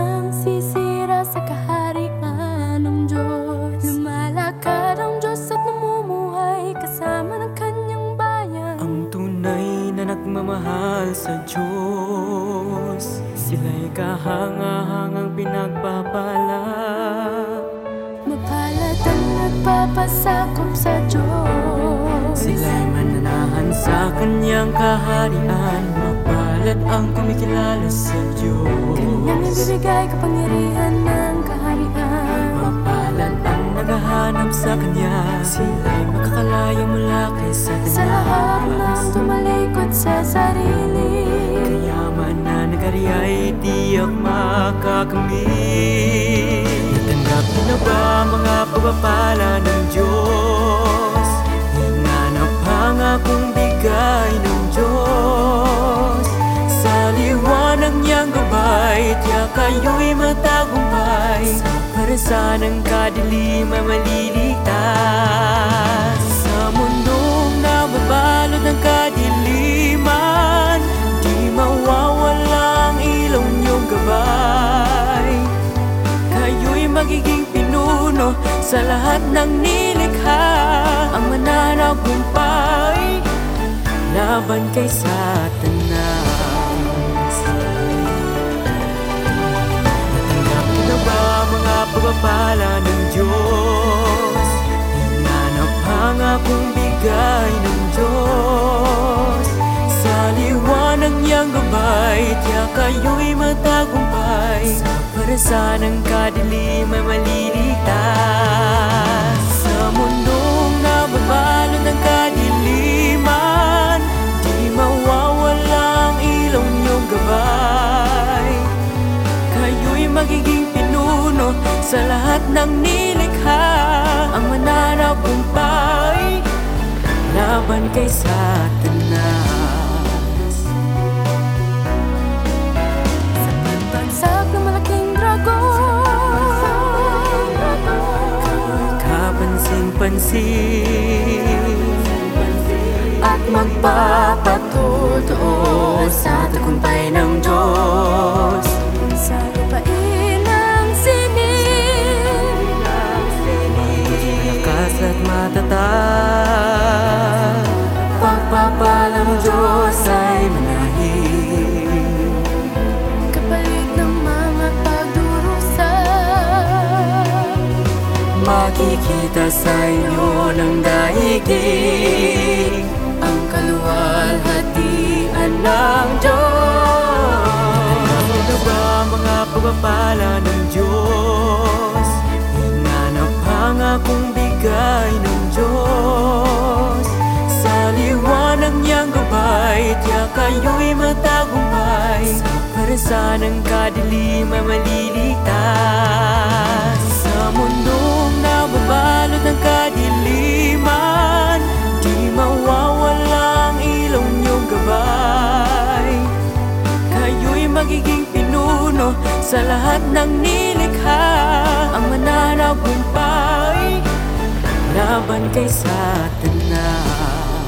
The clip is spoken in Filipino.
nang sisira sa kaharian ng Diyos. Lumalakad ang Diyos at namumuhay kasama ng kanyang bayan. Ang tunay na nagmamahal sa Diyos, sila'y kahanga-hangang pinagpapala. Mapalad ang nagpapasakop sa Diyos, Sila'y mananahan sa kanyang kaharian. Mapalad ang kumikilala sa Diyos. kanyang ibibigay kapangyarihan ng kaharian. Mapalad ang naghahanap sa kanya. Sila'y makakalaya mula kay Satanas. Sa lahat ng tumalikod sa sarili, Kayaman na nag-ariay tiyak makakamit. Natanggap mo na ba mga pagpapala ng Diyos? Hinanap pangakong bigay ng Diyos. Sa liwanag niyang gabay, tiyak kayo'y matagumpay. Sa parusa ng kadiliman maliligtas. Sa mundong nababalot ng kadiliman, di mawawala ang ilaw niyong gabay. Kayo'y magiging pinuno sa lahat ng nilikha. Ang mananagumpay laban kay Satanas. Natanggap mo na ba mga pagpapala ng Diyos? Hinanap pangakong bigay ng Diyos. Sa liwanag niyang gabay, tiyak kayo'y matagumpay. Sa parusa ng kadiliman maliligtas. Sa mundong nababalot ng kadiliman, di mawawala ang ilaw niyong gabay. Kayo'y magiging pinuno sa lahat ng nilikha. Ang mananagumpay laban kay Satanas. sa pagbagsak ng malaking dragon, Kapansin-pansin at magpapatutuo sa tagumpay ng Diyos. Sa lupain ng sining, malakas at matatag. Pagpapalang Diyos ay manahin. kapalit ng mga pagdurusa, Makikita sa inyo ng daigdig ang kaluwalhatian ng Diyos. Ano ba mga pagpapala ng Diyos? Hinanap pangakong bigay ng Diyos. Sa liwanag niyang gabay, tiyak kayo'y matagumpay. Sa parusa ng kadiliman maliligtas. Sa mundong nababalot ng kadiliman, di mawawala ang ilaw niyong gabay. Kayo'y magiging pinuno sa lahat ng nilikha. Ang mananagumpay laban kay Satanas.